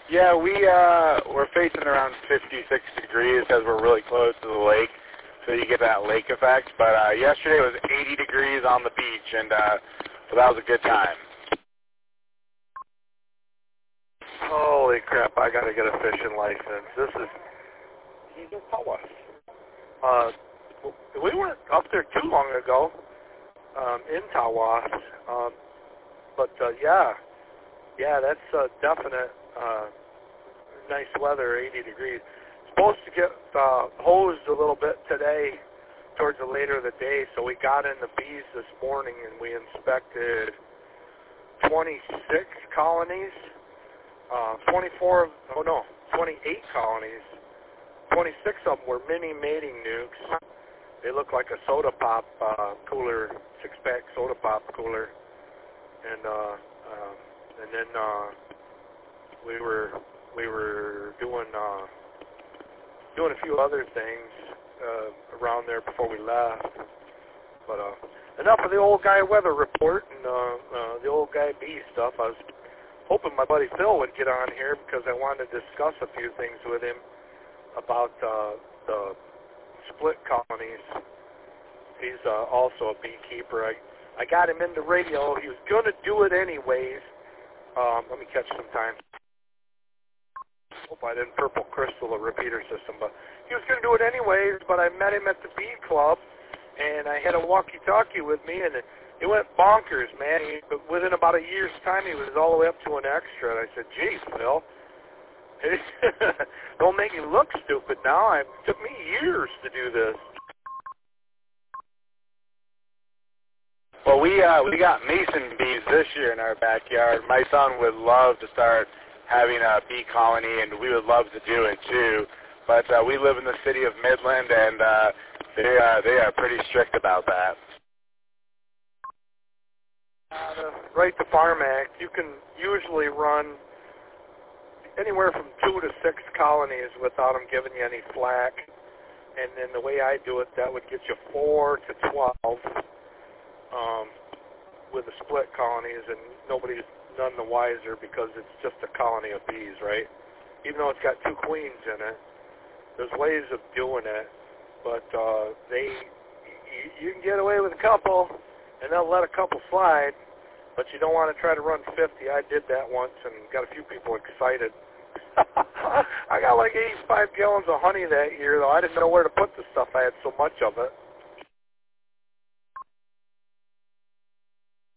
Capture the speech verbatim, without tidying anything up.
Yeah, we, uh, we're facing around fifty-six degrees because we're really close to the lake, so you get that lake effect. But uh, yesterday was eighty degrees on the beach, and uh, so that was a good time. Holy crap, I got to get a fishing license. This is, he's in Tawas. Uh, we weren't up there too long ago, um, in Tawas, um, but uh, yeah, yeah, that's uh, definite uh, nice weather, eighty degrees. Supposed to get uh, hosed a little bit today towards the later of the day, so we got in the bees this morning and we inspected twenty-six colonies. Uh, twenty-four, oh no, twenty-eight colonies. twenty-six of them were mini mating nukes. They look like a soda pop uh, cooler, six-pack soda pop cooler. And uh, uh, and then uh, we were we were doing uh, doing a few other things uh, around there before we left. But uh, enough of the old guy weather report and uh, uh, the old guy bee stuff. I was hoping my buddy Phil would get on here because I wanted to discuss a few things with him about uh, the split colonies. He's uh, also a beekeeper. I, I got him into radio. He was going to do it anyways. Um, let me catch some time. Hope I didn't purple crystal a repeater system, but he was going to do it anyways, but I met him at the bee club, and I had a walkie-talkie with me, and it, it went bonkers, man. He, within about a year's time, he was all the way up to an extra, and I said, geez, Phil, don't make me look stupid now. It took me years to do this. Well, we uh, we got mason bees this year in our backyard. My son would love to start having a bee colony, and we would love to do it too. But uh, we live in the city of Midland, and uh, they uh, they are pretty strict about that. Uh, the Right to Farm Act, you can usually run anywhere from two to six colonies without them giving you any flack. And then the way I do it, that would get you four to twelve um, with the split colonies, and nobody's none the wiser because it's just a colony of bees, right? Even though it's got two queens in it, there's ways of doing it, but uh, they you, you can get away with a couple, and they'll let a couple slide, but you don't want to try to run fifty. I did that once and got a few people excited. I got like eighty-five gallons of honey that year, though. I didn't know where to put the stuff. I had so much of it.